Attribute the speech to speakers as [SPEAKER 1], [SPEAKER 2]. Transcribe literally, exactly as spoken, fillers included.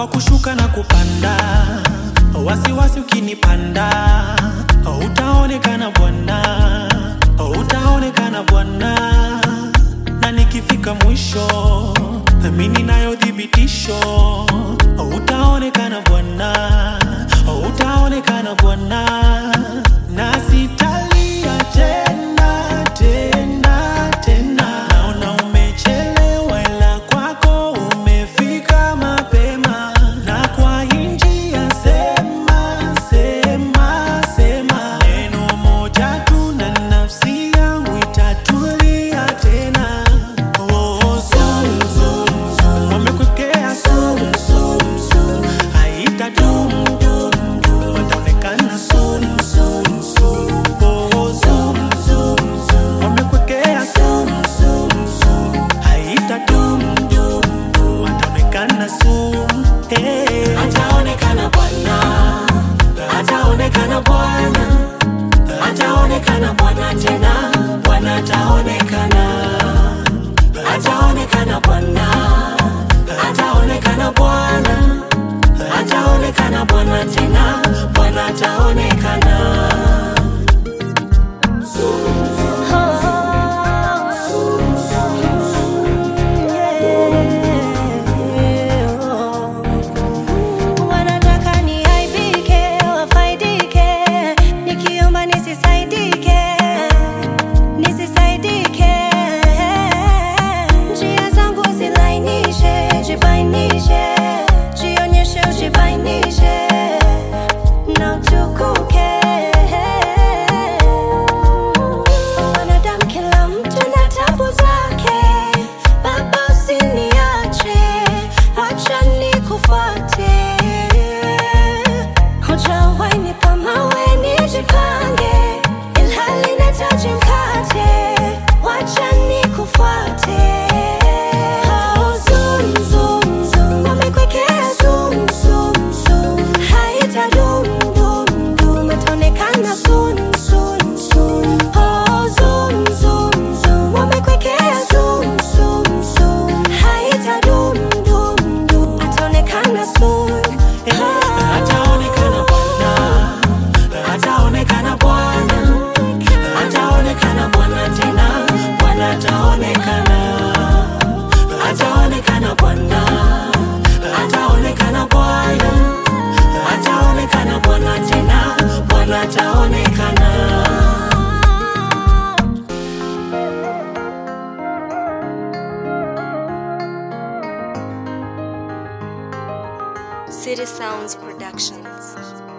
[SPEAKER 1] kwa kushuka na kupanda, wasiwasi ukinipanda, utaonekana Bwana, utaonekana Bwana. Na nikifika mwisho, mimi ninayo thibitisho, utaonekana Bwana, utaonekana Bwana. Na sitalia tena tena tena, naona umechelewa ila kwako umefika mapema. Na kwa njia sema sema sema neno moja tu na nafsi yangu itatulia tena. Oh, zoom zoom zoom, wamekwekea zoom zoom zoom, haitadum dum dum, wataonekana soon soon soon. Oh, zoom zoom zoom, wamekwekea zoom zoom zoom, haitadum dum dum, wataonekana soon. Hey, ataonekana Bwana, ataonekana Bwana, ataonekana Bwana tena, Bwana ataonekana, ataonekana Bwana, ataonekana Bwana, ataonekana Bwana tena, Bwana ataonekana.
[SPEAKER 2] Wanataka niaibike, wafaidike, nikiomba nisisaidike, nisisaidike. Njia zangu zilainishe, jibainishe, jionyeshe, ujibainishe na utukuke. Wanadamu kila mtu na tabu zake, Baba usiniache, acha nikufuate. Hujawahi nipa mawe nijipange, ilhali nahitaji mkate, wacha nikufuate. Oh, zoom zoom zoom, wamekwekea zoom zoom zoom, haitadum dum dum, wataonekana soon soon soon. Oh, zoom zoom zoom, wamekwekea zoom zoom zoom, haitadum dum dum, wataonekana soon.
[SPEAKER 1] Ataonekana Bwana, ataonekana Bwana, ataonekana Bwana tena, Bwana ataonekana, ataonekana Bwana, ataonekana Bwana, ataonekana Bwana tena, Bwana ataonekana.
[SPEAKER 3] City Sounds Productions.